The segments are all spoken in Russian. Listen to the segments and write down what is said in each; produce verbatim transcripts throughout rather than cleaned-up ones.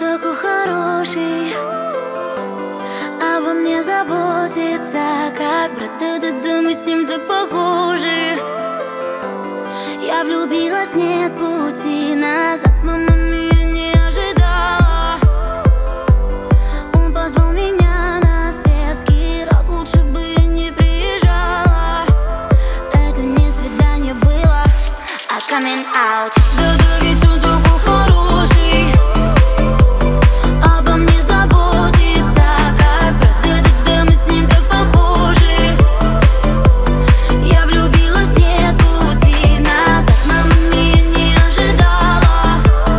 такой хороший, обо мне заботится, как брат, да-да-да, мы с ним так похожи. Я влюбилась, нет пути назад, мама меня не ожидала. Он позвал меня на светский рот, лучше бы я не приезжала. Это не свидание было, а coming out. Да-да, ведь он такой хороший, обо мне заботится, как брат, да-да-да, мы с ним так похожи. Я влюбилась, нет пути назад, мама меня не ожидала.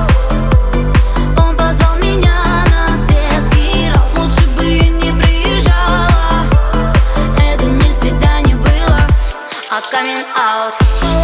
Он позвал меня на светский рот, лучше бы я не приезжала. Это не свидание было, а coming out.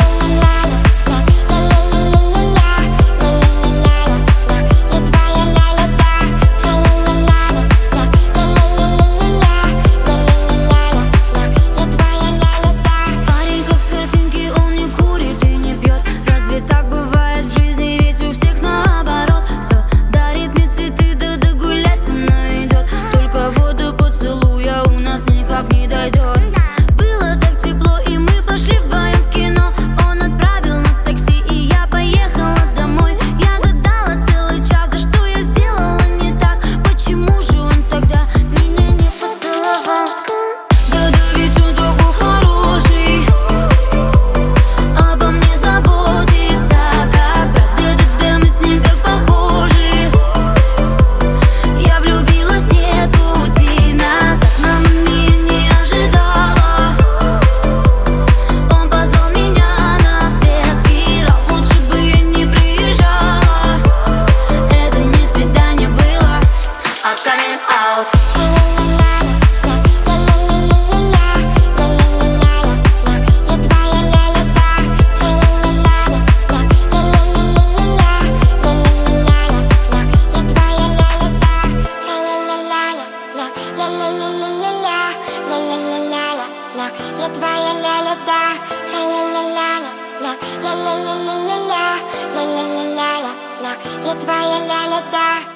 Так бывает в жизни, ведь у всех наоборот. Все дарит мне цветы, да-да, гулять со мной идет. Только воду поцелуя у нас никак не дойдет. Было так тепло, и мы пошли вдвоем в кино. Он отправил на такси, и я поехала домой. Я гадала целый час, да что я сделала не так. Почему же он тогда меня не поцеловал? Да-да, ведь он такой хороший, обо мне заботится, как брат, да-да-да, мы с ним так похожи. Я влюбилась, нет пути назад, мама меня не ожидала. Он позвал меня на светский рот, лучше бы я не приезжала. Это не свидание было, а coming out. Я твоя ля-ля-да, ля-ля-ля-ля, ля-ля-ля-ля-ля-ля, ля-ля-ля-ля-ля, я твоя ля-ля-да.